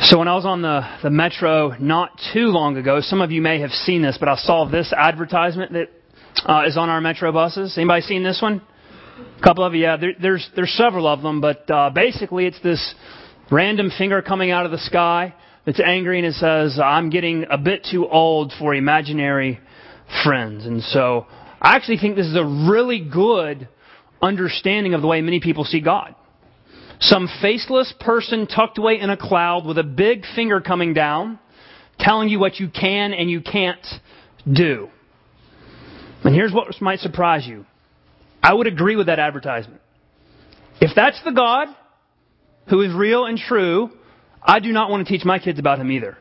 So when I was on the metro not too long ago, some of you may have seen this, but I saw this advertisement that is on our metro buses. Anybody seen this one? A couple of you, yeah. There's several of them, but basically it's this random finger coming out of the sky that's angry, and it says, "I'm getting a bit too old for imaginary friends." And so I actually think this is a really good understanding of the way many people see God. Some faceless person tucked away in a cloud with a big finger coming down, telling you what you can and you can't do. And here's what might surprise you. I would agree with that advertisement. If that's the God who is real and true, I do not want to teach my kids about Him either.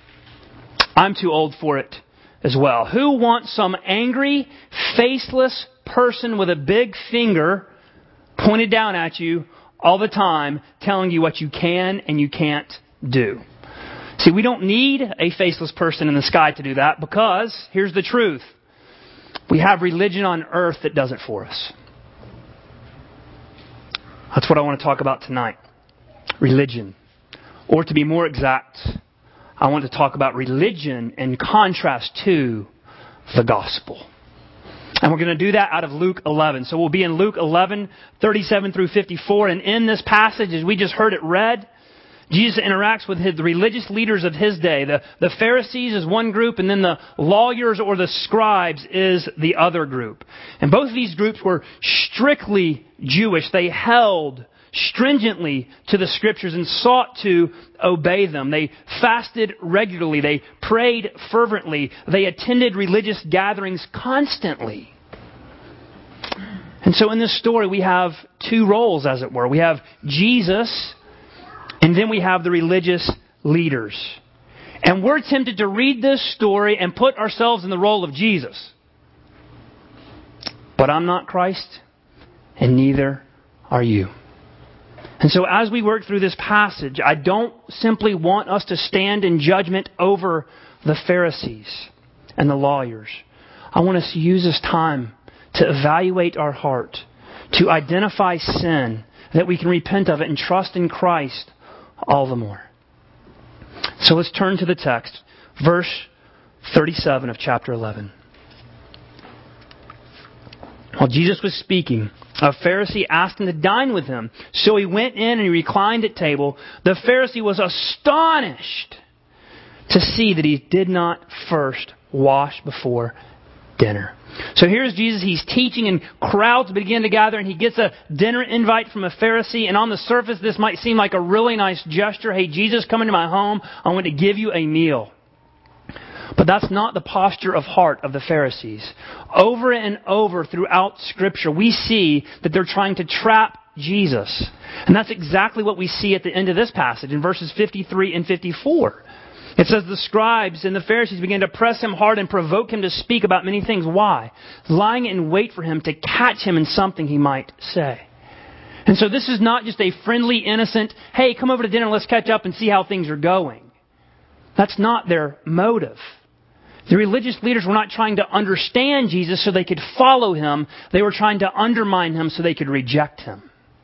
I'm too old for it as well. Who wants some angry, faceless person with a big finger pointed down at you all the time, telling you what you can and you can't do? See, we don't need a faceless person in the sky to do that, because here's the truth. We have religion on earth that does it for us. That's what I want to talk about tonight. Religion. Or to be more exact, I want to talk about religion in contrast to the gospel. And we're going to do that out of Luke 11. So we'll be in Luke 11, 37 through 54. And in this passage, as we just heard it read, Jesus interacts with the religious leaders of His day. The Pharisees is one group, and then the lawyers or the scribes is the other group. And both of these groups were strictly Jewish. They held stringently to the Scriptures and sought to obey them. They fasted regularly. They prayed fervently. They attended religious gatherings constantly. And so in this story, we have two roles, as it were. We have Jesus, and then we have the religious leaders. And we're tempted to read this story and put ourselves in the role of Jesus. But I'm not Christ, and neither are you. And so as we work through this passage, I don't simply want us to stand in judgment over the Pharisees and the lawyers. I want us to use this time to evaluate our heart, to identify sin, that we can repent of it and trust in Christ all the more. So let's turn to the text, verse 37 of chapter 11. While Jesus was speaking, a Pharisee asked Him to dine with him. So He went in and He reclined at table. The Pharisee was astonished to see that He did not first wash before dinner. So here's Jesus. He's teaching and crowds begin to gather, and He gets a dinner invite from a Pharisee. And on the surface, this might seem like a really nice gesture. Hey, Jesus, come into my home. I want to give you a meal. But that's not the posture of heart of the Pharisees. Over and over throughout Scripture, we see that they're trying to trap Jesus. And that's exactly what we see at the end of this passage in verses 53 and 54. It says the scribes and the Pharisees began to press Him hard and provoke Him to speak about many things. Why? Lying in wait for Him to catch Him in something He might say. And so this is not just a friendly, innocent, hey, come over to dinner, let's catch up and see how things are going. That's not their motive. The religious leaders were not trying to understand Jesus so they could follow Him. They were trying to undermine Him so they could reject Him.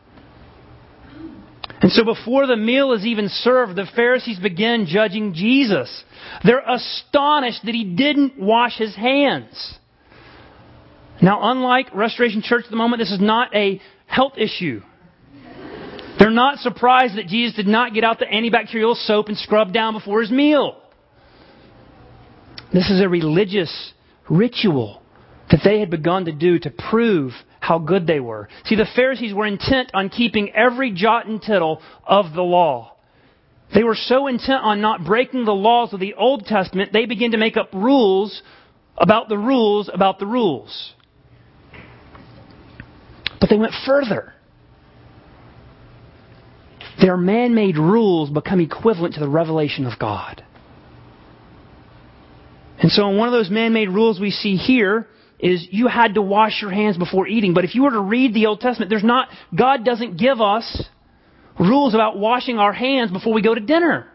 And so before the meal is even served, the Pharisees begin judging Jesus. They're astonished that He didn't wash His hands. Now, unlike Restoration Church at the moment, this is not a health issue. They're not surprised that Jesus did not get out the antibacterial soap and scrub down before His meal. This is a religious ritual that they had begun to do to prove how good they were. See, the Pharisees were intent on keeping every jot and tittle of the law. They were so intent on not breaking the laws of the Old Testament, they began to make up rules about the rules about the rules. But they went further. Their man-made rules become equivalent to the revelation of God. And so one of those man-made rules we see here is you had to wash your hands before eating. But if you were to read the Old Testament, God doesn't give us rules about washing our hands before we go to dinner.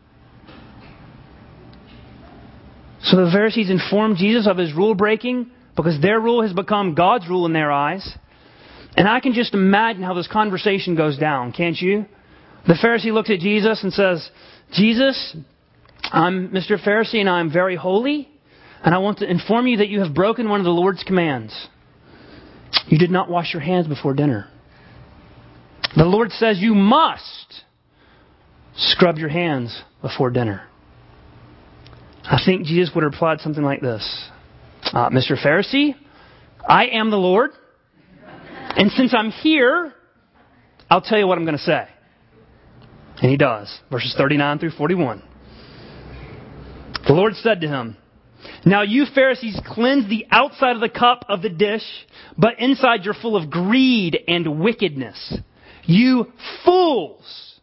So the Pharisees informed Jesus of His rule breaking because their rule has become God's rule in their eyes. And I can just imagine how this conversation goes down, can't you? The Pharisee looks at Jesus and says, Jesus, I'm Mr. Pharisee and I'm very holy, and I want to inform you that you have broken one of the Lord's commands. You did not wash your hands before dinner. The Lord says you must scrub your hands before dinner. I think Jesus would have replied something like this. Mr. Pharisee, I am the Lord, and since I'm here, I'll tell you what I'm going to say. And He does. Verses 39 through 41. The Lord said to him, now you Pharisees cleanse the outside of the cup of the dish, but inside you're full of greed and wickedness. You fools!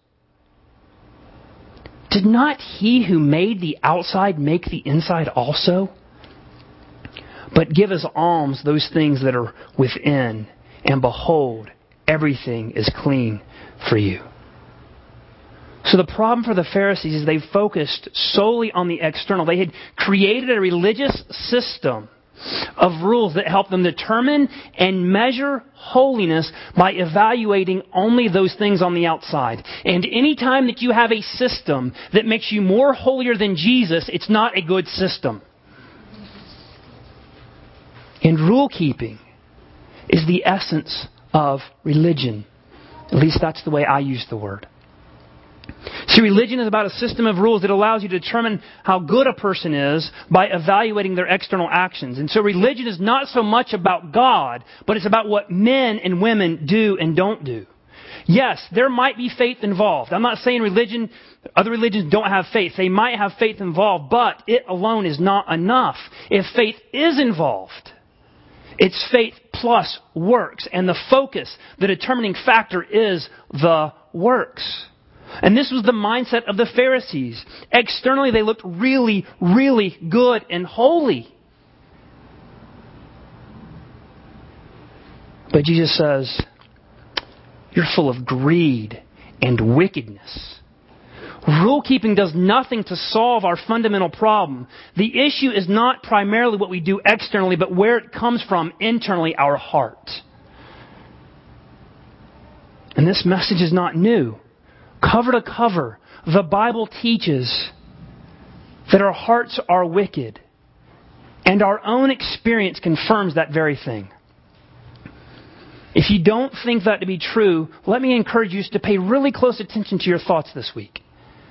Did not He who made the outside make the inside also? But give as alms those things that are within, and behold, everything is clean for you. So the problem for the Pharisees is they focused solely on the external. They had created a religious system of rules that helped them determine and measure holiness by evaluating only those things on the outside. And any time that you have a system that makes you more holier than Jesus, it's not a good system. And rule keeping is the essence of religion. At least that's the way I use the word. See, religion is about a system of rules that allows you to determine how good a person is by evaluating their external actions. And so religion is not so much about God, but it's about what men and women do and don't do. Yes, there might be faith involved. I'm not saying other religions don't have faith. They might have faith involved, but it alone is not enough. If faith is involved, it's faith plus works. And the focus, the determining factor is the works. And this was the mindset of the Pharisees. Externally, they looked really, really good and holy. But Jesus says, you're full of greed and wickedness. Rule keeping does nothing to solve our fundamental problem. The issue is not primarily what we do externally, but where it comes from internally, our heart. And this message is not new. Cover to cover, the Bible teaches that our hearts are wicked, and our own experience confirms that very thing. If you don't think that to be true, let me encourage you to pay really close attention to your thoughts this week.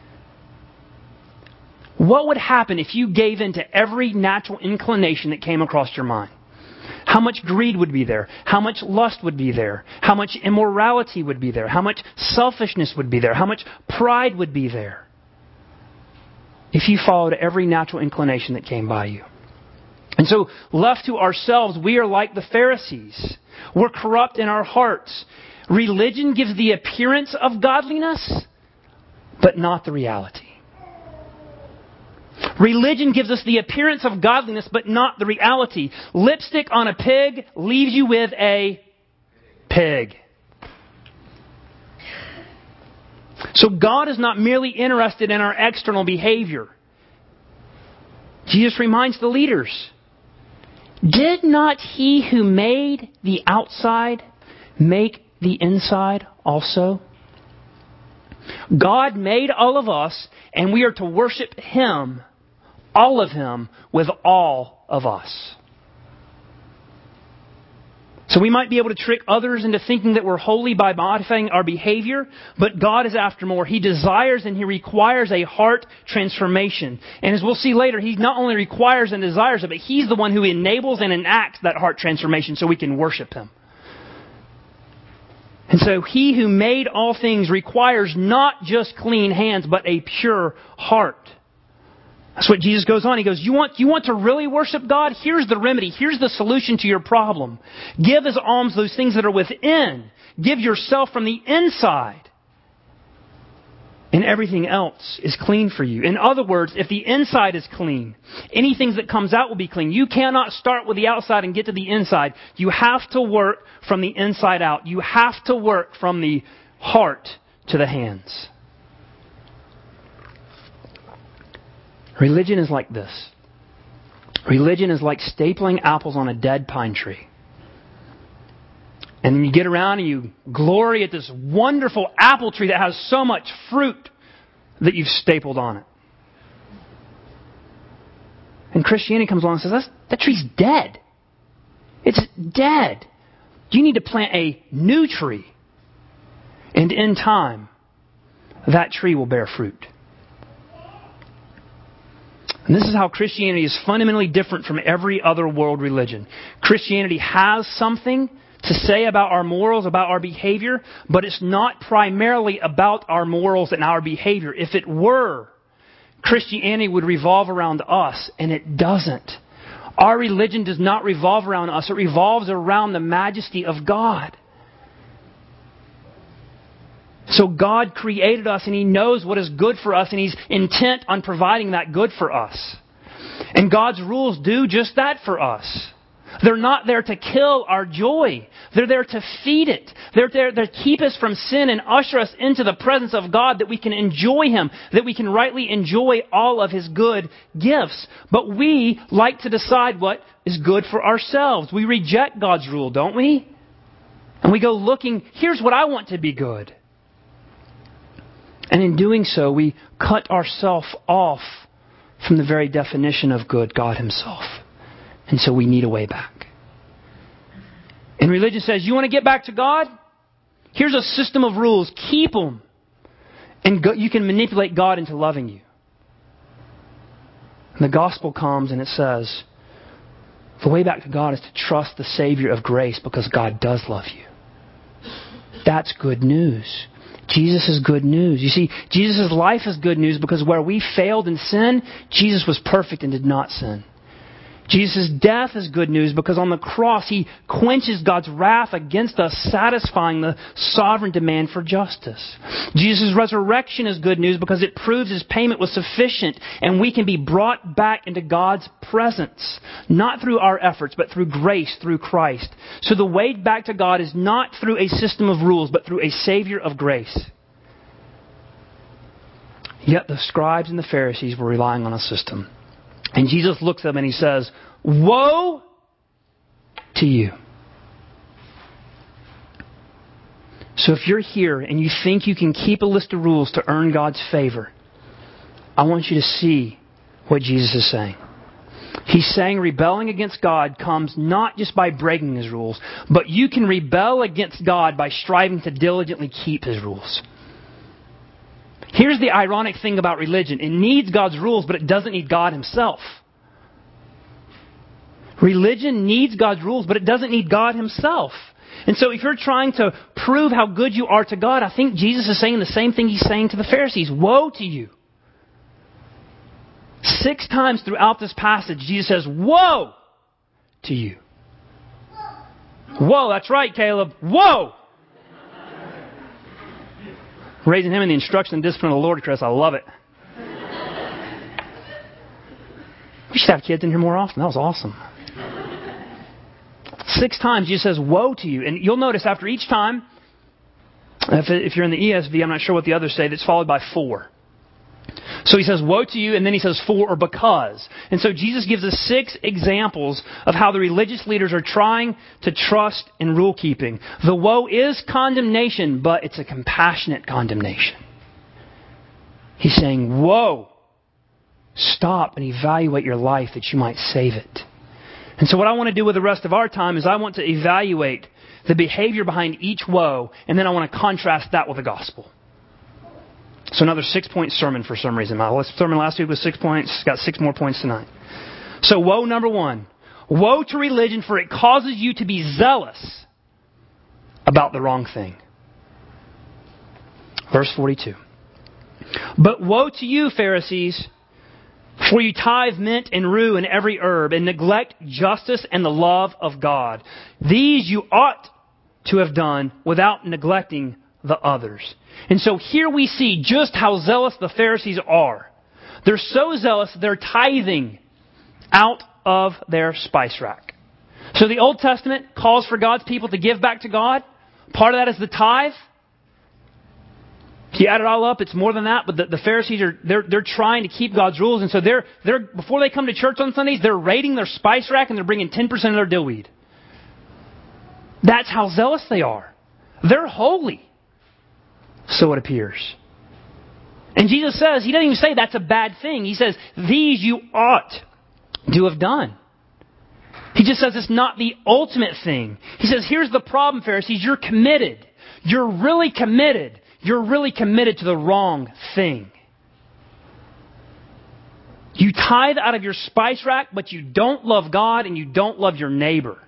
What would happen if you gave in to every natural inclination that came across your mind? How much greed would be there? How much lust would be there? How much immorality would be there? How much selfishness would be there? How much pride would be there? If you followed every natural inclination that came by you. And so, left to ourselves, we are like the Pharisees. We're corrupt in our hearts. Religion gives the appearance of godliness, but not the reality. Religion gives us the appearance of godliness, but not the reality. Lipstick on a pig leaves you with a pig. So God is not merely interested in our external behavior. Jesus reminds the leaders, did not He who made the outside make the inside also? God made all of us, and we are to worship Him, all of Him, with all of us. So we might be able to trick others into thinking that we're holy by modifying our behavior, but God is after more. He desires and He requires a heart transformation. And as we'll see later, He not only requires and desires it, but He's the one who enables and enacts that heart transformation so we can worship Him. And so He who made all things requires not just clean hands, but a pure heart. That's what Jesus goes on. He goes, you want to really worship God? Here's the remedy. Here's the solution to your problem. Give as alms those things that are within. Give yourself from the inside. And everything else is clean for you. In other words, if the inside is clean, anything that comes out will be clean. You cannot start with the outside and get to the inside. You have to work from the inside out. You have to work from the heart to the hands. Religion is like this. Religion is like stapling apples on a dead pine tree. And then you get around and you glory at this wonderful apple tree that has so much fruit that you've stapled on it. And Christianity comes along and says, that tree's dead. It's dead. You need to plant a new tree. And in time, that tree will bear fruit. And this is how Christianity is fundamentally different from every other world religion. Christianity has something to say about our morals, about our behavior, but it's not primarily about our morals and our behavior. If it were, Christianity would revolve around us, and it doesn't. Our religion does not revolve around us. It revolves around the majesty of God. So God created us, and He knows what is good for us, and He's intent on providing that good for us. And God's rules do just that for us. They're not there to kill our joy. They're there to feed it. They're there to keep us from sin and usher us into the presence of God, that we can enjoy Him, that we can rightly enjoy all of His good gifts. But we like to decide what is good for ourselves. We reject God's rule, don't we? And we go looking, here's what I want to be good. And in doing so, we cut ourselves off from the very definition of good, God Himself. And so we need a way back. And religion says, you want to get back to God? Here's a system of rules. Keep them. And you can manipulate God into loving you. And the gospel comes and it says, the way back to God is to trust the Savior of grace, because God does love you. That's good news. Jesus is good news. You see, Jesus' life is good news, because where we failed in sin, Jesus was perfect and did not sin. Jesus' death is good news, because on the cross He quenches God's wrath against us, satisfying the sovereign demand for justice. Jesus' resurrection is good news, because it proves His payment was sufficient and we can be brought back into God's presence. Not through our efforts, but through grace, through Christ. So the way back to God is not through a system of rules, but through a Savior of grace. Yet the scribes and the Pharisees were relying on a system. And Jesus looks at them and He says, woe to you. So if you're here and you think you can keep a list of rules to earn God's favor, I want you to see what Jesus is saying. He's saying rebelling against God comes not just by breaking His rules, but you can rebel against God by striving to diligently keep His rules. Here's the ironic thing about religion. It needs God's rules, but it doesn't need God Himself. Religion needs God's rules, but it doesn't need God Himself. And so if you're trying to prove how good you are to God, I think Jesus is saying the same thing He's saying to the Pharisees. Woe to you. 6 times throughout this passage, Jesus says, woe to you. Whoa, that's right, Caleb. Whoa! Raising him in the instruction and discipline of the Lord, Chris. I love it. We should have kids in here more often. That was awesome. 6 times Jesus says, woe to you. And you'll notice after each time, if you're in the ESV, I'm not sure what the others say, that's followed by for. So He says, woe to you, and then He says, for or because. And so Jesus gives us 6 examples of how the religious leaders are trying to trust in rule keeping. The woe is condemnation, but it's a compassionate condemnation. He's saying, woe, stop and evaluate your life that you might save it. And so what I want to do with the rest of our time is I want to evaluate the behavior behind each woe, and then I want to contrast that with the gospel. So another 6-point sermon for some reason. My sermon last week was 6 points. Got 6 more points tonight. So woe number 1. Woe to religion, for it causes you to be zealous about the wrong thing. Verse 42. But woe to you, Pharisees, for you tithe mint and rue and every herb, and neglect justice and the love of God. These you ought to have done without neglecting the others. And so here we see just how zealous the Pharisees are. They're so zealous, they're tithing out of their spice rack. So the Old Testament calls for God's people to give back to God. Part of that is the tithe. If you add it all up, it's more than that. But the Pharisees they're trying to keep God's rules, and so they're before they come to church on Sundays, they're raiding their spice rack and they're bringing 10% of their dill weed. That's how zealous they are. They're holy. So it appears. And Jesus says, He doesn't even say that's a bad thing. He says, these you ought to have done. He just says it's not the ultimate thing. He says, here's the problem, Pharisees. You're committed. You're really committed. You're really committed to the wrong thing. You tithe out of your spice rack, but you don't love God and you don't love your neighbor.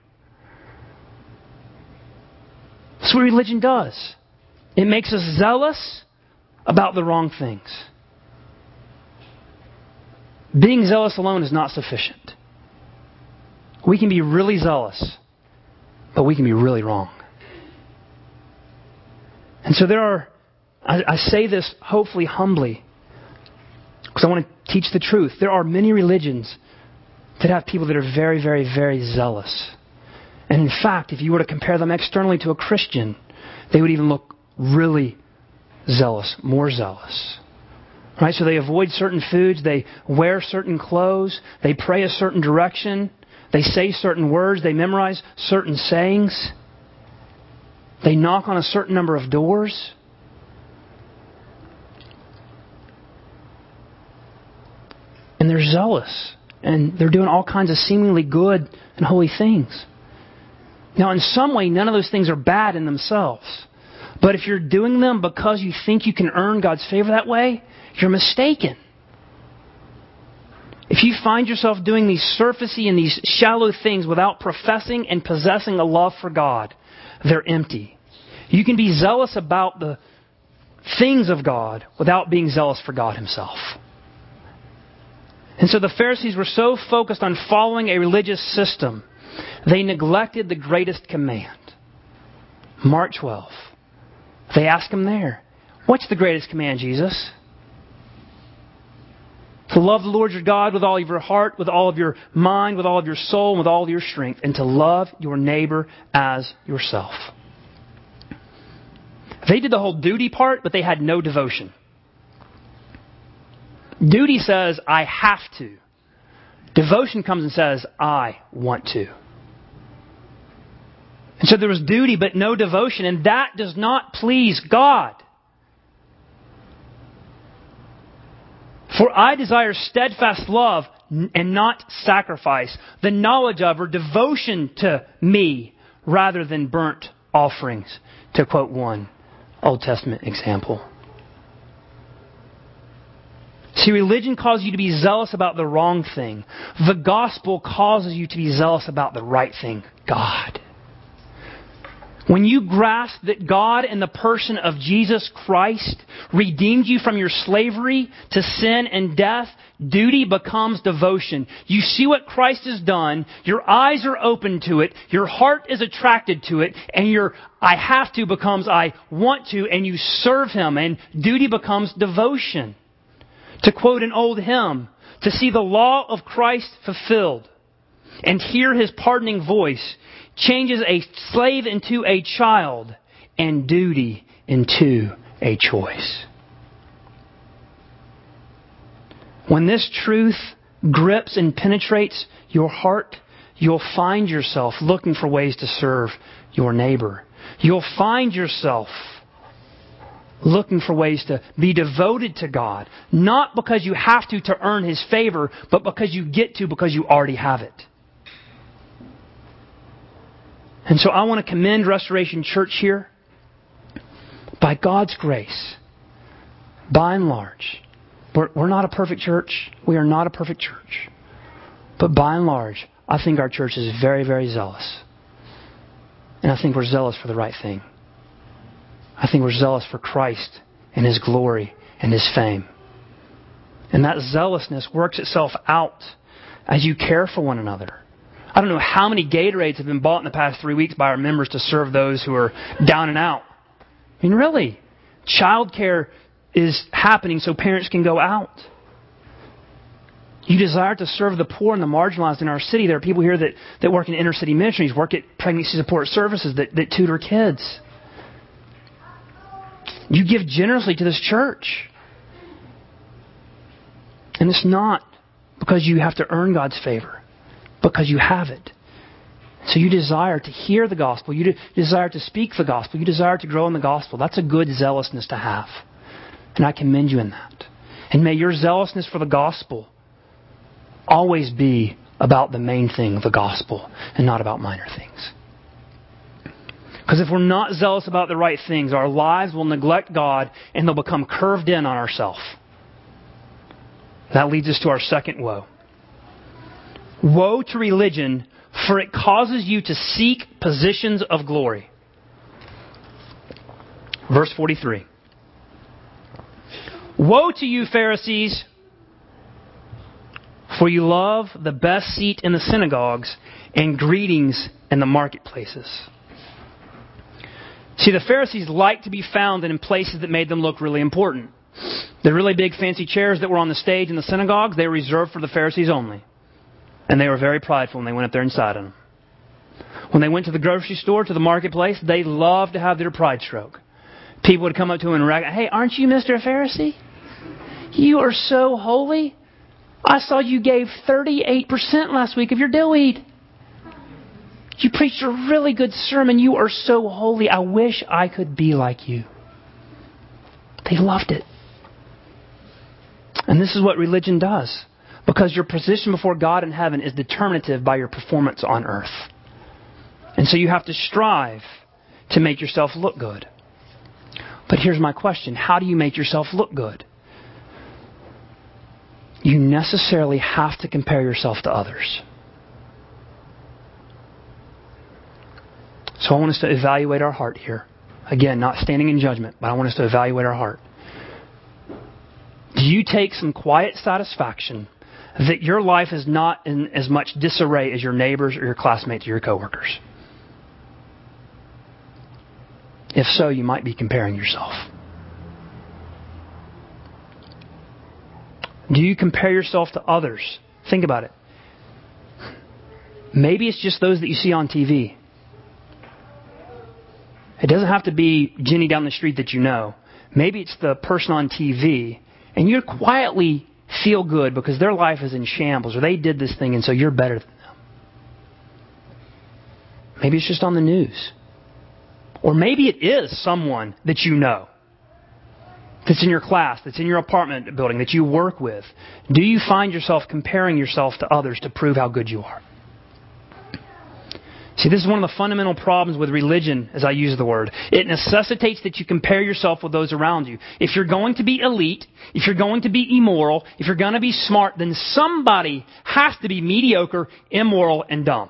That's what religion does. It makes us zealous about the wrong things. Being zealous alone is not sufficient. We can be really zealous, but we can be really wrong. And so I say this hopefully humbly, because I want to teach the truth. There are many religions that have people that are very, very, very zealous. And in fact, if you were to compare them externally to a Christian, they would even look really zealous, more zealous. Right? So they avoid certain foods, they wear certain clothes, they pray a certain direction, they say certain words, they memorize certain sayings, they knock on a certain number of doors. And they're zealous. And they're doing all kinds of seemingly good and holy things. Now, in some way, none of those things are bad in themselves. But if you're doing them because you think you can earn God's favor that way, you're mistaken. If you find yourself doing these surfacey and these shallow things without professing and possessing a love for God, they're empty. You can be zealous about the things of God without being zealous for God Himself. And so the Pharisees were so focused on following a religious system, they neglected the greatest command. Mark 12. They ask Him there, what's the greatest command, Jesus? To love the Lord your God with all of your heart, with all of your mind, with all of your soul, and with all of your strength, and to love your neighbor as yourself. They did the whole duty part, but they had no devotion. Duty says, I have to. Devotion comes and says, I want to. And so there was duty, but no devotion, and that does not please God. For I desire steadfast love and not sacrifice, the knowledge of or devotion to me rather than burnt offerings, to quote one Old Testament example. See, religion causes you to be zealous about the wrong thing. The gospel causes you to be zealous about the right thing, God. When you grasp that God in the person of Jesus Christ redeemed you from your slavery to sin and death, duty becomes devotion. You see what Christ has done, your eyes are open to it, your heart is attracted to it, and your I have to becomes I want to, and you serve Him, and duty becomes devotion. To quote an old hymn, to see the law of Christ fulfilled and hear His pardoning voice changes a slave into a child and duty into a choice. When this truth grips and penetrates your heart, you'll find yourself looking for ways to serve your neighbor. You'll find yourself looking for ways to be devoted to God, not because you have to earn His favor, but because you get to because you already have it. And so I want to commend Restoration Church here. By God's grace, by and large, we're not a perfect church. We are not a perfect church. But by and large, I think our church is very, very zealous. And I think we're zealous for the right thing. I think we're zealous for Christ and His glory and His fame. And that zealousness works itself out as you care for one another. I don't know how many Gatorades have been bought in the past 3 weeks by our members to serve those who are down and out. I mean, really. Childcare is happening so parents can go out. You desire to serve the poor and the marginalized in our city. There are people here that work in inner city ministries, work at pregnancy support services, that tutor kids. You give generously to this church. And it's not because you have to earn God's favor, because you have it. So you desire to hear the gospel. You desire to speak the gospel. You desire to grow in the gospel. That's a good zealousness to have. And I commend you in that. And may your zealousness for the gospel always be about the main thing, the gospel, and not about minor things. Because if we're not zealous about the right things, our lives will neglect God and they'll become curved in on ourselves. That leads us to our second woe. Woe to religion, for it causes you to seek positions of glory. Verse 43. Woe to you, Pharisees, for you love the best seat in the synagogues and greetings in the marketplaces. See, the Pharisees liked to be found in places that made them look really important. The really big fancy chairs that were on the stage in the synagogues, they were reserved for the Pharisees only. And they were very prideful when they went up there and sat on them. When they went to the grocery store, to the marketplace, they loved to have their pride stroke. People would come up to them and rag, "Hey, aren't you Mr. Pharisee? You are so holy. I saw you gave 38% last week of your dill weed. You preached a really good sermon. You are so holy. I wish I could be like you." They loved it. And this is what religion does. Because your position before God in heaven is determinative by your performance on earth. And so you have to strive to make yourself look good. But here's my question. How do you make yourself look good? You necessarily have to compare yourself to others. So I want us to evaluate our heart here. Again, not standing in judgment, but I want us to evaluate our heart. Do you take some quiet satisfaction that your life is not in as much disarray as your neighbors or your classmates or your coworkers? If so, you might be comparing yourself. Do you compare yourself to others? Think about it. Maybe it's just those that you see on TV. It doesn't have to be Jenny down the street that you know. Maybe it's the person on TV, and you quietly feel good because their life is in shambles, or they did this thing, and so you're better than them. Maybe it's just on the news. Or maybe it is someone that you know, that's in your class, that's in your apartment building, that you work with. Do you find yourself comparing yourself to others to prove how good you are? See, this is one of the fundamental problems with religion, as I use the word. It necessitates that you compare yourself with those around you. If you're going to be elite, if you're going to be immoral, if you're going to be smart, then somebody has to be mediocre, immoral, and dumb.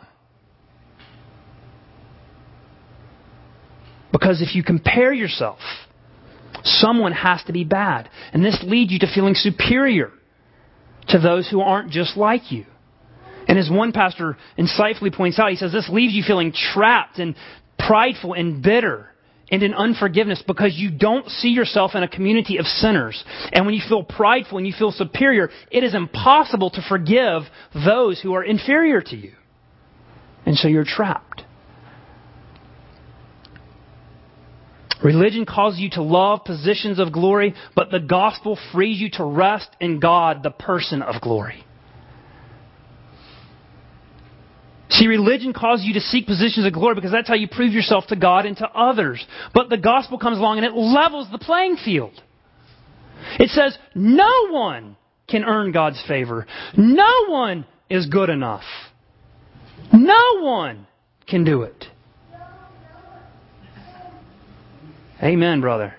Because if you compare yourself, someone has to be bad. And this leads you to feeling superior to those who aren't just like you. And as one pastor insightfully points out, he says this leaves you feeling trapped and prideful and bitter and in unforgiveness because you don't see yourself in a community of sinners. And when you feel prideful and you feel superior, it is impossible to forgive those who are inferior to you. And so you're trapped. Religion causes you to love positions of glory, but the gospel frees you to rest in God, the person of glory. See, religion causes you to seek positions of glory because that's how you prove yourself to God and to others. But the gospel comes along and it levels the playing field. It says no one can earn God's favor. No one is good enough. No one can do it. Amen, brother.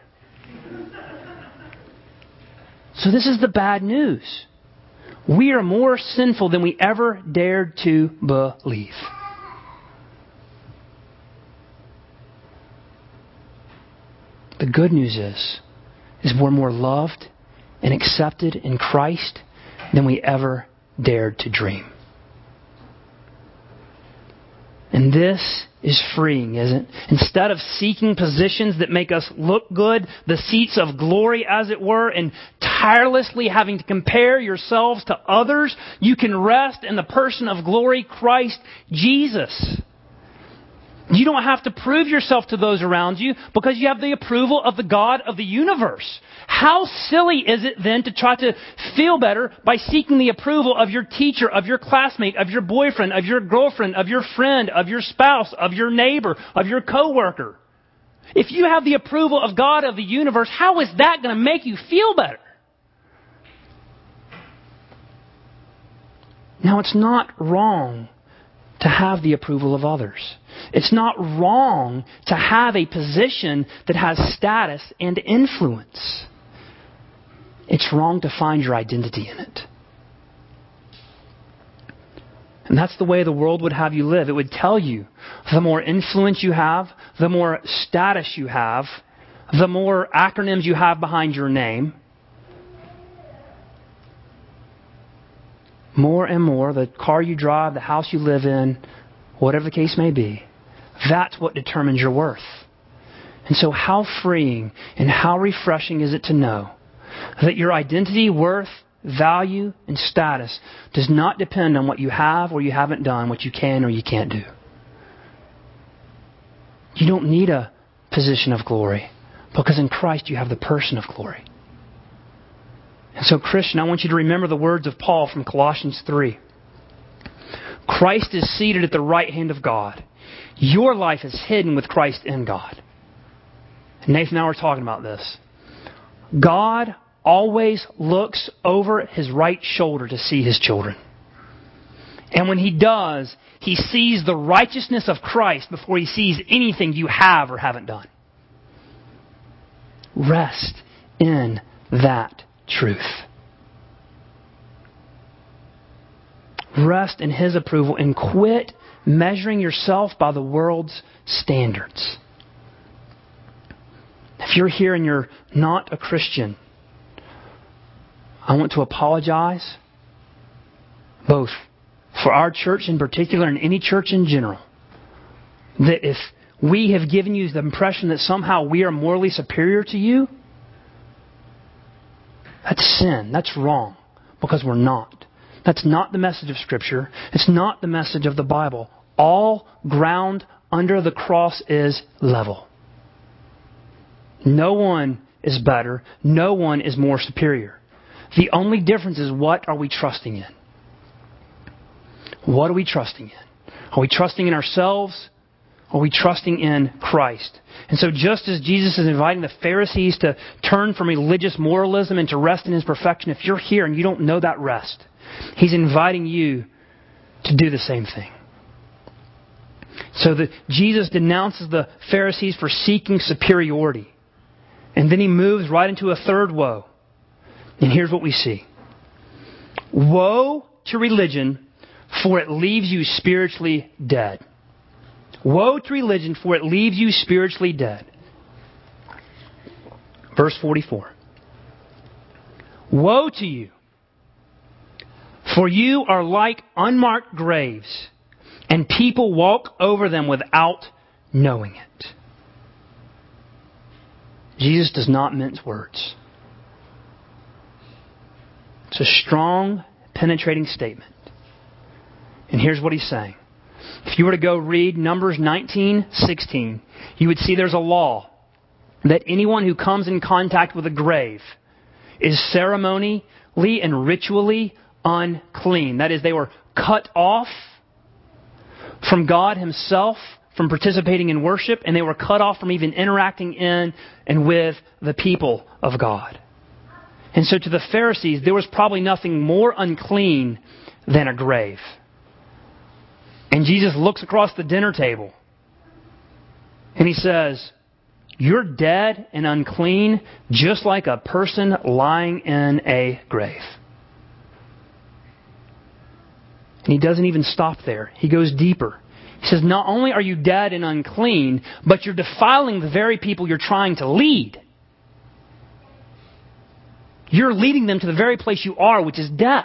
So this is the bad news. We are more sinful than we ever dared to believe. The good news is we're more loved and accepted in Christ than we ever dared to dream. And this is freeing, isn't it? Instead of seeking positions that make us look good, the seats of glory as it were, and tirelessly having to compare yourselves to others, you can rest in the person of glory, Christ Jesus. You don't have to prove yourself to those around you because you have the approval of the God of the universe. How silly is it then to try to feel better by seeking the approval of your teacher, of your classmate, of your boyfriend, of your girlfriend, of your friend, of your spouse, of your neighbor, of your coworker? If you have the approval of God of the universe, how is that going to make you feel better? Now, it's not wrong to have the approval of others. It's not wrong to have a position that has status and influence. It's wrong to find your identity in it. And that's the way the world would have you live. It would tell you the more influence you have, the more status you have, the more acronyms you have behind your name, more and more, the car you drive, the house you live in, whatever the case may be, that's what determines your worth. And so how freeing and how refreshing is it to know that your identity, worth, value, and status does not depend on what you have or you haven't done, what you can or you can't do. You don't need a position of glory because in Christ you have the person of glory. And so, Christian, I want you to remember the words of Paul from Colossians 3. Christ is seated at the right hand of God. Your life is hidden with Christ in God. And Nathan and I were talking about this. God always looks over His right shoulder to see His children. And when He does, He sees the righteousness of Christ before He sees anything you have or haven't done. Rest in that truth. Rest in His approval and quit measuring yourself by the world's standards. If you're here and you're not a Christian, I want to apologize, both for our church in particular and any church in general, that if we have given you the impression that somehow we are morally superior to you, that's sin. That's wrong. Because we're not. That's not the message of Scripture. It's not the message of the Bible. All ground under the cross is level. No one is better. No one is more superior. The only difference is, what are we trusting in? What are we trusting in? Are we trusting in ourselves? Are we trusting in Christ? And so just as Jesus is inviting the Pharisees to turn from religious moralism and to rest in His perfection, if you're here and you don't know that rest, He's inviting you to do the same thing. So that Jesus denounces the Pharisees for seeking superiority. And then He moves right into a third woe. And here's what we see. Woe to religion, for it leaves you spiritually dead. Woe to religion, for it leaves you spiritually dead. Verse 44. Woe to you, for you are like unmarked graves, and people walk over them without knowing it. Jesus does not mince words. It's a strong, penetrating statement. And here's what He's saying. If you were to go read Numbers 19:16, you would see there's a law that anyone who comes in contact with a grave is ceremonially and ritually unclean. That is, they were cut off from God Himself, from participating in worship, and they were cut off from even interacting in and with the people of God. And so to the Pharisees, there was probably nothing more unclean than a grave. And Jesus looks across the dinner table and He says, you're dead and unclean just like a person lying in a grave. And He doesn't even stop there. He goes deeper. He says, not only are you dead and unclean, but you're defiling the very people you're trying to lead. You're leading them to the very place you are, which is death.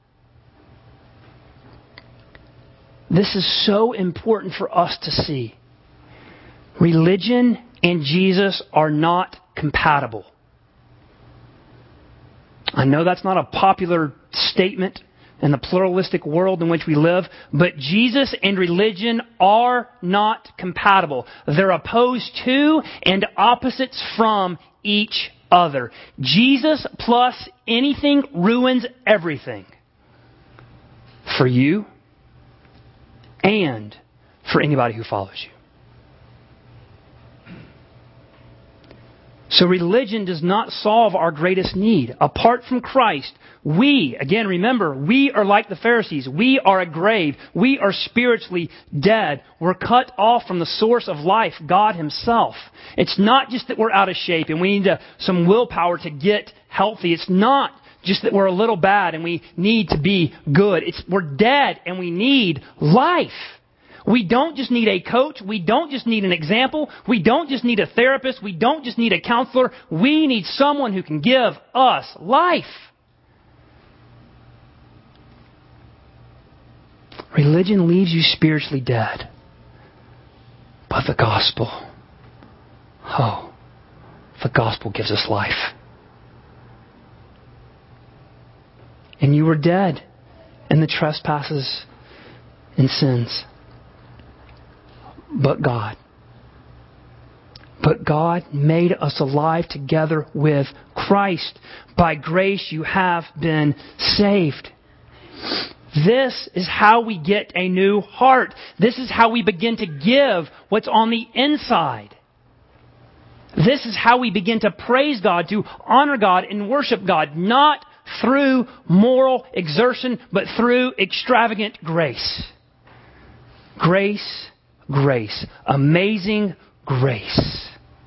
This is so important for us to see. Religion and Jesus are not compatible. I know that's not a popular statement and the pluralistic world in which we live, but Jesus and religion are not compatible. They're opposed to and opposites from each other. Jesus plus anything ruins everything. For you and for anybody who follows you. So religion does not solve our greatest need. Apart from Christ, we, again remember, we are like the Pharisees. We are a grave. We are spiritually dead. We're cut off from the source of life, God Himself. It's not just that we're out of shape and we need some willpower to get healthy. It's not just that we're a little bad and we need to be good. We're dead and we need life. We don't just need a coach. We don't just need an example. We don't just need a therapist. We don't just need a counselor. We need someone who can give us life. Religion leaves you spiritually dead. But the gospel, the gospel gives us life. And you were dead in the trespasses and sins. But God made us alive together with Christ. By grace you have been saved. This is how we get a new heart. This is how we begin to give what's on the inside. This is how we begin to praise God, to honor God and worship God, not through moral exertion, but through extravagant grace. Grace. Grace. Amazing grace.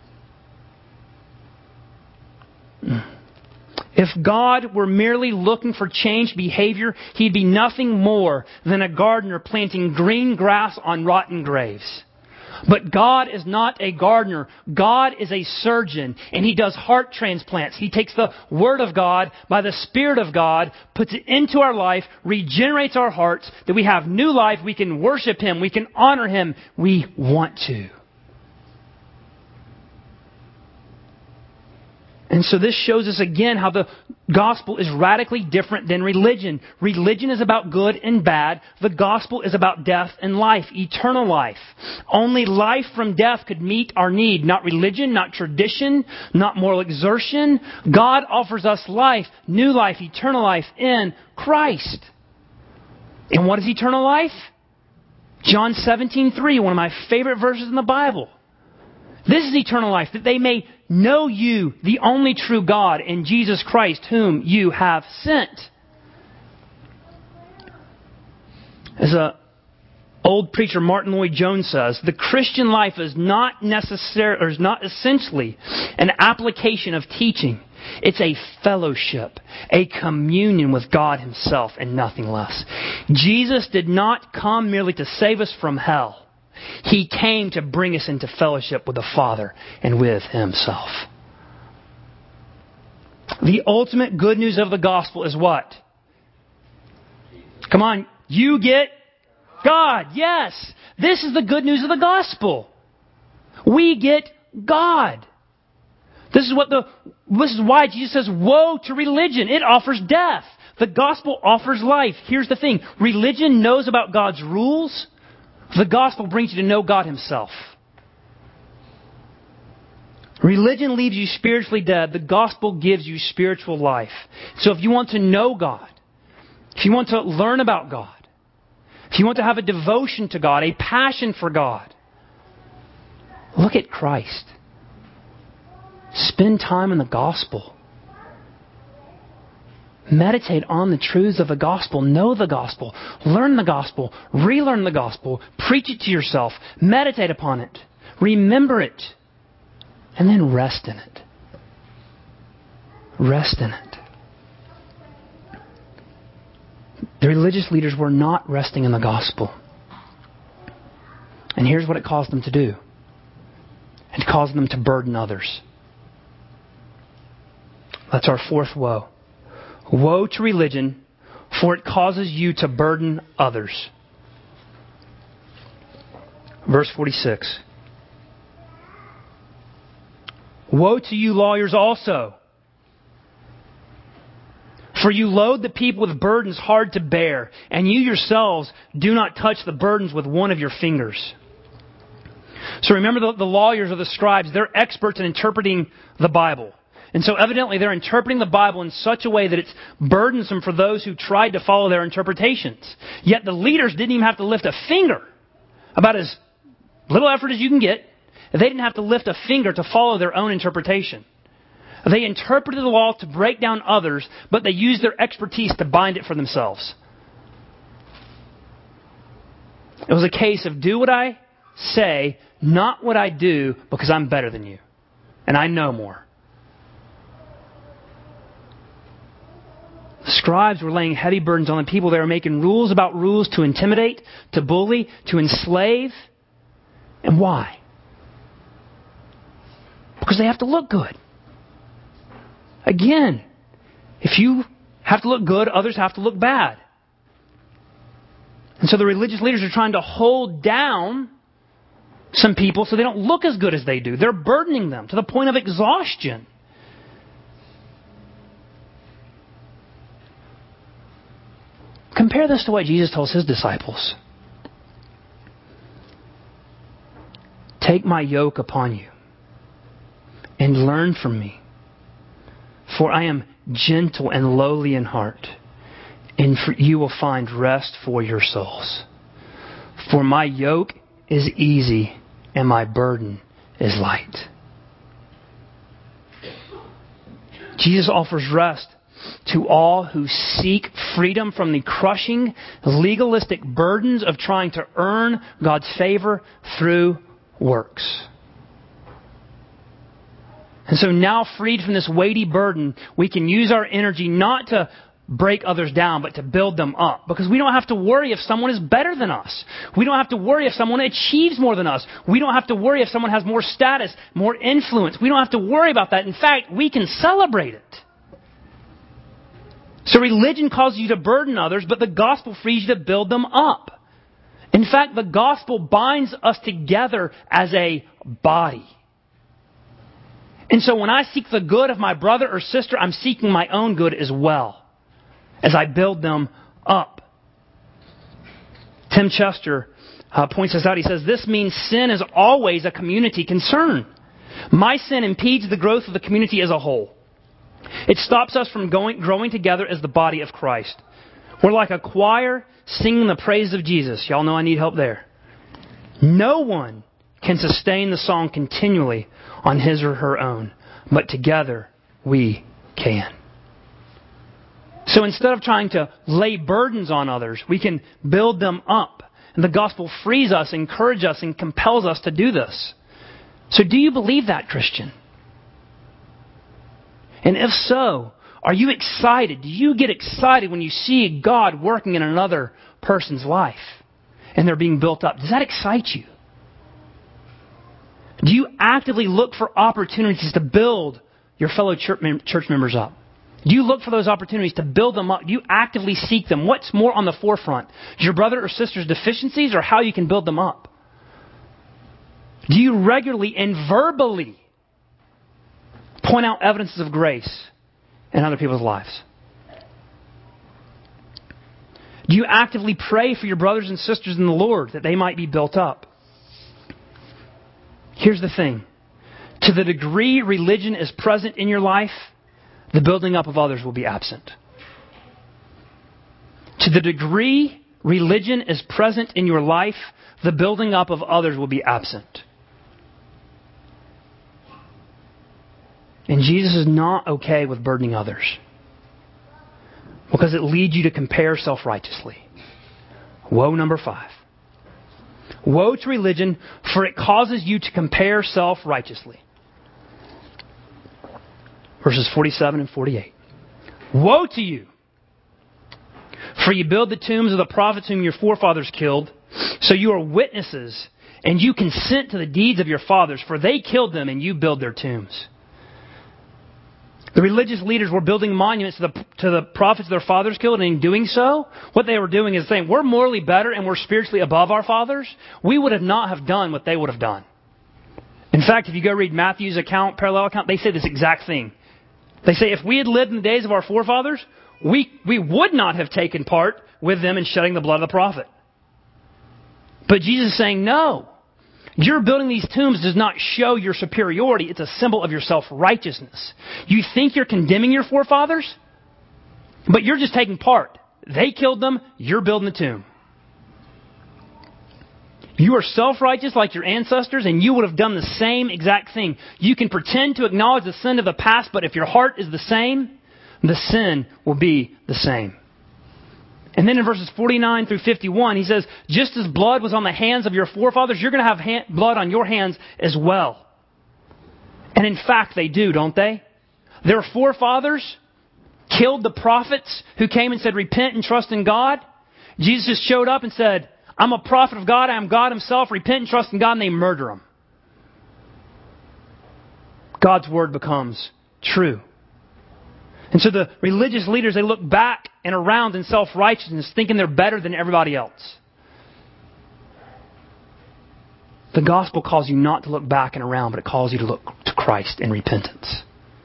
If God were merely looking for changed behavior, He'd be nothing more than a gardener planting green grass on rotten graves. But God is not a gardener. God is a surgeon, and He does heart transplants. He takes the Word of God by the Spirit of God, puts it into our life, regenerates our hearts, that we have new life, we can worship Him, we can honor Him. We want to. And so this shows us again how the gospel is radically different than religion. Religion is about good and bad. The gospel is about death and life, eternal life. Only life from death could meet our need. Not religion, not tradition, not moral exertion. God offers us life, new life, eternal life in Christ. And what is eternal life? John 17:3, one of my favorite verses in the Bible. This is eternal life, that they may know you, the only true God, and Jesus Christ, whom you have sent. As an old preacher, Martin Lloyd-Jones, says, the Christian life is not essentially an application of teaching. It's a fellowship, a communion with God Himself, and nothing less. Jesus did not come merely to save us from hell. He came to bring us into fellowship with the Father and with Himself. The ultimate good news of the gospel is what? Come on, you get God. Yes, this is the good news of the gospel. We get God. This is why Jesus says, woe to religion. It offers death. The gospel offers life. Here's the thing. Religion knows about God's rules. The gospel brings you to know God Himself. Religion leaves you spiritually dead. The gospel gives you spiritual life. So if you want to know God, if you want to learn about God, if you want to have a devotion to God, a passion for God, look at Christ. Spend time in the gospel. Meditate on the truths of the gospel. Know the gospel. Learn the gospel. Relearn the gospel. Preach it to yourself. Meditate upon it. Remember it. And then rest in it. Rest in it. The religious leaders were not resting in the gospel. And here's what it caused them to do. It caused them to burden others. That's our fourth woe. Woe to religion, for it causes you to burden others. Verse 46. Woe to you lawyers also, For you load the people with burdens hard to bear, and you yourselves do not touch the burdens with one of your fingers. So remember the lawyers or the scribes, they're experts in interpreting the Bible. And so evidently they're interpreting the Bible in such a way that it's burdensome for those who tried to follow their interpretations. Yet the leaders didn't even have to lift a finger. About as little effort as you can get. They didn't have to lift a finger to follow their own interpretation. They interpreted the law to break down others, but they used their expertise to bind it for themselves. It was a case of do what I say, not what I do, because I'm better than you. And I know more. The scribes were laying heavy burdens on the people. They were making rules about rules to intimidate, to bully, to enslave. And why? Because they have to look good. Again, if you have to look good, others have to look bad. And so the religious leaders are trying to hold down some people so they don't look as good as they do. They're burdening them to the point of exhaustion. Compare this to what Jesus told His disciples. Take my yoke upon you and learn from me. For I am gentle and lowly in heart, and you will find rest for your souls. For my yoke is easy and my burden is light. Jesus offers rest to all who seek freedom from the crushing, legalistic burdens of trying to earn God's favor through works. And so now, freed from this weighty burden, we can use our energy not to break others down, but to build them up. Because we don't have to worry if someone is better than us. We don't have to worry if someone achieves more than us. We don't have to worry if someone has more status, more influence. We don't have to worry about that. In fact, we can celebrate it. So religion causes you to burden others, but the gospel frees you to build them up. In fact, the gospel binds us together as a body. And so when I seek the good of my brother or sister, I'm seeking my own good as well, as I build them up. Tim Chester points this out. He says, this means sin is always a community concern. My sin impedes the growth of the community as a whole. It stops us from growing together as the body of Christ. We're like a choir singing the praise of Jesus. Y'all know I need help there. No one can sustain the song continually on his or her own, but together we can. So instead of trying to lay burdens on others, we can build them up. And the gospel frees us, encourages us, and compels us to do this. So do you believe that, Christian? And if so, are you excited? Do you get excited when you see God working in another person's life and they're being built up? Does that excite you? Do you actively look for opportunities to build your fellow church members up? Do you look for those opportunities to build them up? Do you actively seek them? What's more on the forefront? Your brother or sister's deficiencies or how you can build them up? Do you regularly and verbally point out evidences of grace in other people's lives? Do you actively pray for your brothers and sisters in the Lord that they might be built up? Here's the thing. To the degree religion is present in your life, the building up of others will be absent. To the degree religion is present in your life, the building up of others will be absent. And Jesus is not okay with burdening others, because it leads you to compare self-righteously. Woe number 5. Woe to religion, for it causes you to compare self-righteously. Verses 47 and 48. Woe to you! For you build the tombs of the prophets whom your forefathers killed, so you are witnesses, and you consent to the deeds of your fathers, for they killed them, and you build their tombs. The religious leaders were building monuments to the prophets their fathers killed, and in doing so, what they were doing is saying, we're morally better and we're spiritually above our fathers. We would have not have done what they would have done. In fact, if you go read Matthew's account, parallel account, they say this exact thing. They say, if we had lived in the days of our forefathers, we would not have taken part with them in shedding the blood of the prophet. But Jesus is saying, no. Your building these tombs does not show your superiority. It's a symbol of your self-righteousness. You think you're condemning your forefathers, but you're just taking part. They killed them. You're building the tomb. You are self-righteous like your ancestors, and you would have done the same exact thing. You can pretend to acknowledge the sin of the past, but if your heart is the same, the sin will be the same. And then in verses 49 through 51, he says, just as blood was on the hands of your forefathers, you're going to have blood on your hands as well. And in fact, they do, don't they? Their forefathers killed the prophets who came and said, repent and trust in God. Jesus just showed up and said, I'm a prophet of God. I am God himself. Repent and trust in God. And they murder him. God's word becomes true. And so the religious leaders, they look back and around in self-righteousness, thinking they're better than everybody else. The gospel calls you not to look back and around, but it calls you to look to Christ in repentance.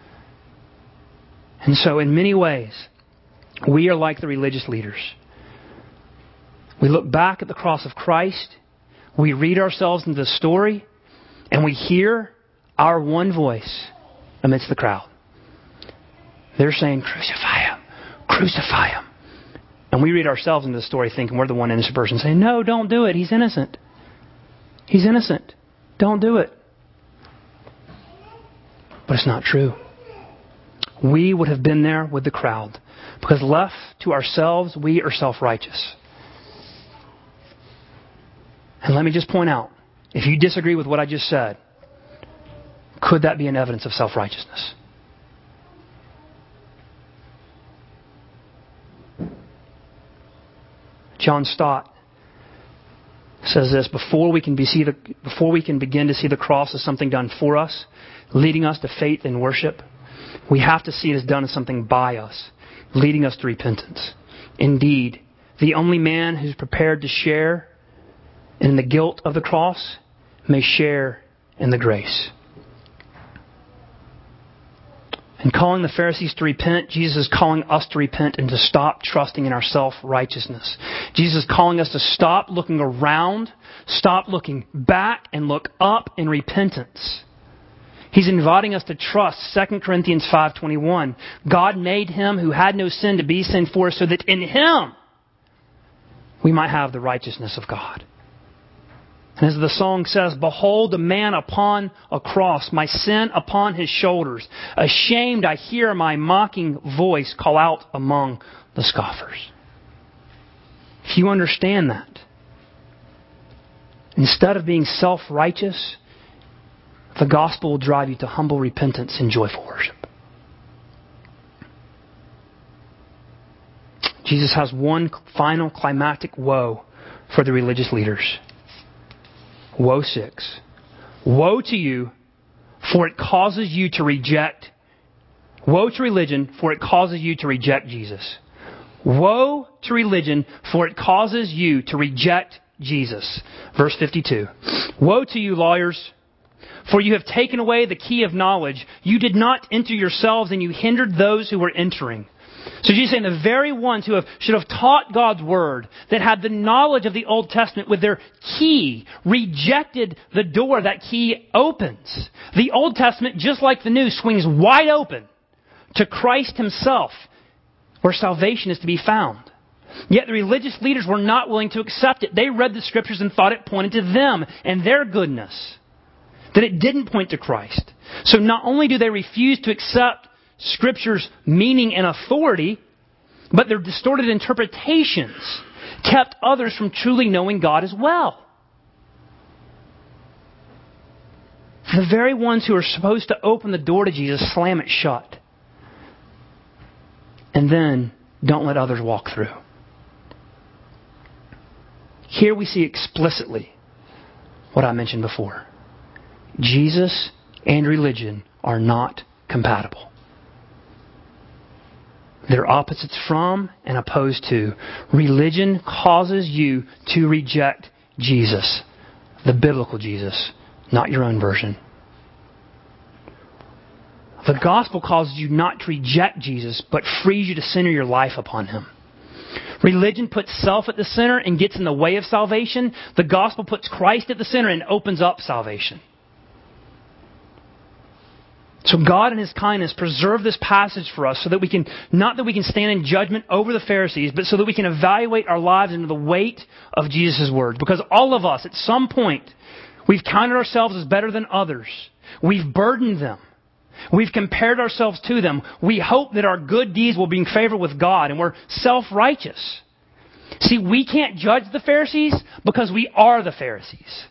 And so in many ways, we are like the religious leaders. We look back at the cross of Christ, we read ourselves into the story, and we hear our one voice amidst the crowd. They're saying, crucify him, crucify him. And we read ourselves into the story thinking we're the one innocent person saying, no, don't do it. He's innocent. He's innocent. Don't do it. But it's not true. We would have been there with the crowd because left to ourselves, we are self-righteous. And let me just point out, if you disagree with what I just said, could that be an evidence of self-righteousness? John Stott says this, before we can begin to see the cross as something done for us, leading us to faith and worship, we have to see it as done as something by us, leading us to repentance. Indeed, the only man who's prepared to share in the guilt of the cross may share in the grace. In calling the Pharisees to repent, Jesus is calling us to repent and to stop trusting in our self-righteousness. Jesus is calling us to stop looking around, stop looking back, and look up in repentance. He's inviting us to trust 2 Corinthians 5:21. God made him who had no sin to be sin for us so that in him we might have the righteousness of God. And as the song says, behold a man upon a cross, my sin upon his shoulders. Ashamed I hear my mocking voice call out among the scoffers. If you understand that, instead of being self-righteous, the gospel will drive you to humble repentance and joyful worship. Jesus has one final climactic woe for the religious leaders. Woe 6. Woe to you, for it causes you to reject. Woe to religion, for it causes you to reject Jesus. Woe to religion, for it causes you to reject Jesus. Verse 52. Woe to you, lawyers, for you have taken away the key of knowledge. You did not enter yourselves, and you hindered those who were entering. So Jesus is saying the very ones who should have taught God's Word, that had the knowledge of the Old Testament with their key, rejected the door that key opens. The Old Testament, just like the New, swings wide open to Christ Himself, where salvation is to be found. Yet the religious leaders were not willing to accept it. They read the Scriptures and thought it pointed to them and their goodness, that it didn't point to Christ. So not only do they refuse to accept Scripture's meaning and authority, but their distorted interpretations kept others from truly knowing God as well. The very ones who are supposed to open the door to Jesus slam it shut. And then don't let others walk through. Here we see explicitly what I mentioned before. Jesus and religion are not compatible. They're opposites from and opposed to. Religion causes you to reject Jesus, the biblical Jesus, not your own version. The gospel causes you not to reject Jesus, but frees you to center your life upon Him. Religion puts self at the center and gets in the way of salvation. The gospel puts Christ at the center and opens up salvation. So God in His kindness preserved this passage for us so that we can, not that we can stand in judgment over the Pharisees, but so that we can evaluate our lives into the weight of Jesus' words. Because all of us, at some point, we've counted ourselves as better than others. We've burdened them. We've compared ourselves to them. We hope that our good deeds will be in favor with God, and we're self-righteous. See, we can't judge the Pharisees because we are the Pharisees.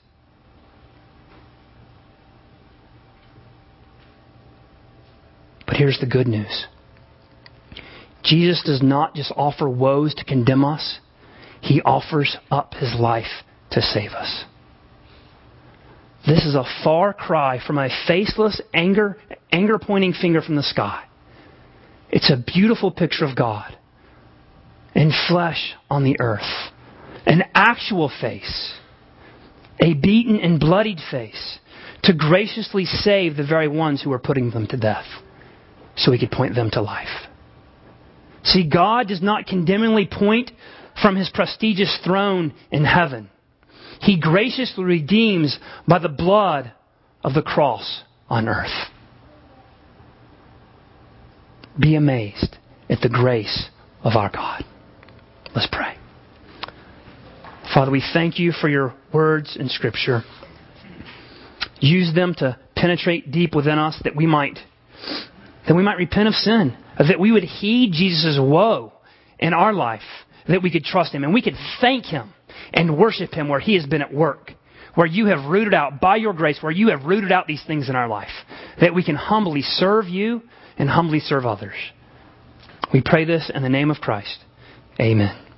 But here's the good news. Jesus does not just offer woes to condemn us. He offers up His life to save us. This is a far cry from a faceless, anger-pointing finger from the sky. It's a beautiful picture of God in flesh on the earth. An actual face. A beaten and bloodied face to graciously save the very ones who are putting them to death so He could point them to life. See, God does not condemningly point from His prestigious throne in heaven. He graciously redeems by the blood of the cross on earth. Be amazed at the grace of our God. Let's pray. Father, we thank You for Your words in Scripture. Use them to penetrate deep within us that we might repent of sin, that we would heed Jesus' woe in our life, that we could trust Him and we could thank Him and worship Him where He has been at work, where You have rooted out, by Your grace, where You have rooted out these things in our life, that we can humbly serve You and humbly serve others. We pray this in the name of Christ. Amen.